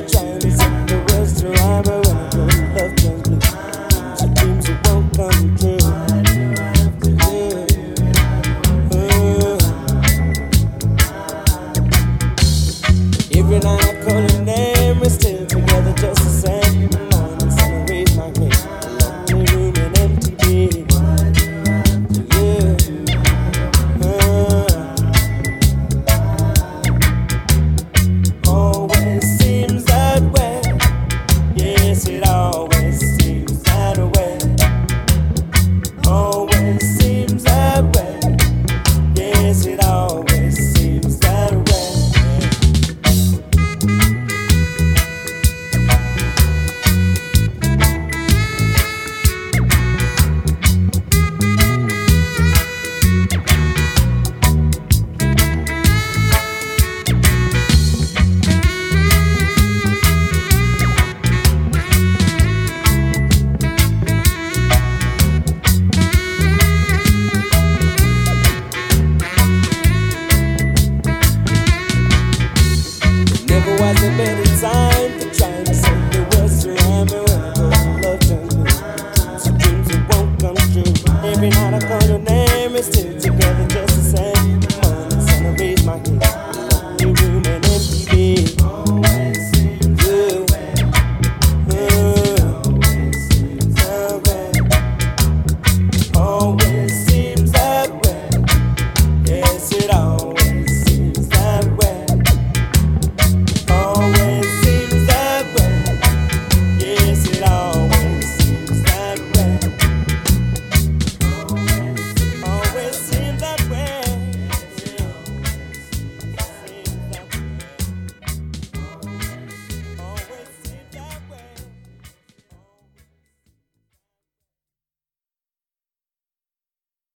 trying to set the words to rhyme, but when I go to love turns blue. So dreams that won't come true. Every night I call your name, we're still together just the same. In the morning sun I raise my head, lonely room and empty bed. Always seems that way. Yes, it always seems that way. Always seems that way. Yes, it always seems that way. Never was a better time for trying to say the words to rhyme, but when I go to love turns blue. So dreams that won't come true. Every night I call your name, we're still together just the same. In the morning sun I raise my head, lonely room and empty bed.